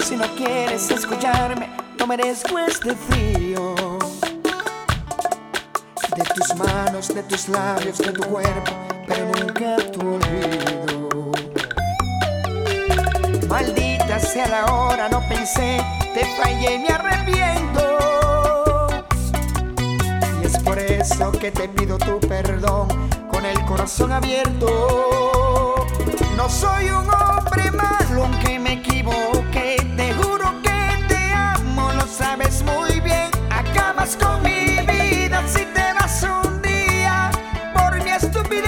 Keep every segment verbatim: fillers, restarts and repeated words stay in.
si no quieres escucharme, no merezco este frío. De tus manos, de tus labios, de tu cuerpo, pero nunca tu olvido. Maldita sea la hora, no pensé, te fallé y me arrepiento. Y es por eso que te pido tu perdón con el corazón abierto. No soy un hombre malo aunque me equivoqué, te juro que te amo, lo sabes muy bien. Acabas con mi vida si te vas un día por mi estupidez.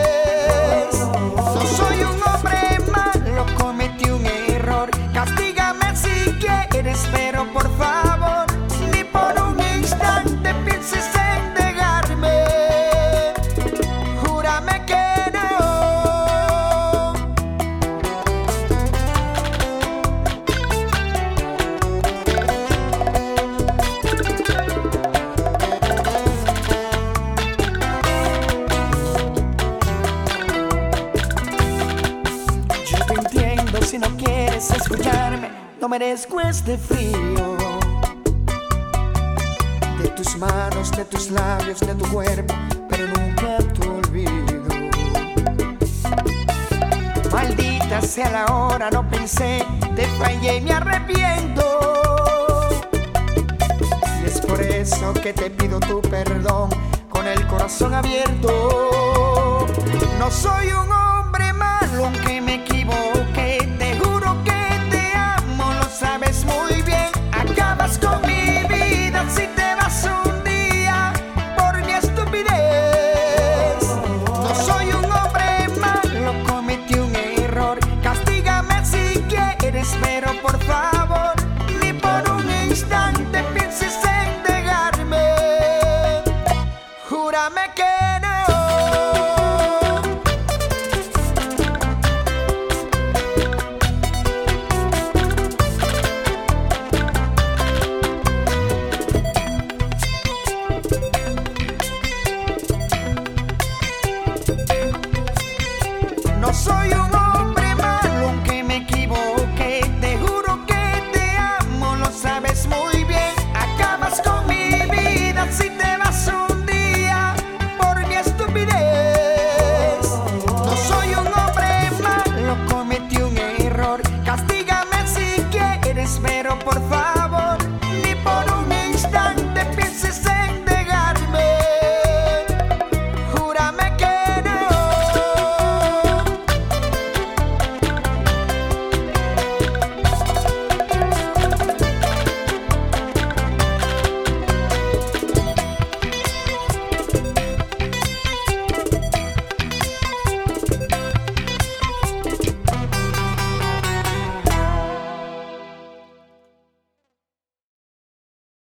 No soy un hombre malo, cometí un error, castígame si quieres, pero por favor, ni por un instante pienses en negarme. Júrame que si no quieres escucharme, no merezco este frío. De tus manos, de tus labios, de tu cuerpo, pero nunca tu olvido. Maldita sea la hora, no pensé, te fallé y me arrepiento. Y es por eso que te pido tu perdón con el corazón abierto. No soy un hombre malo aunque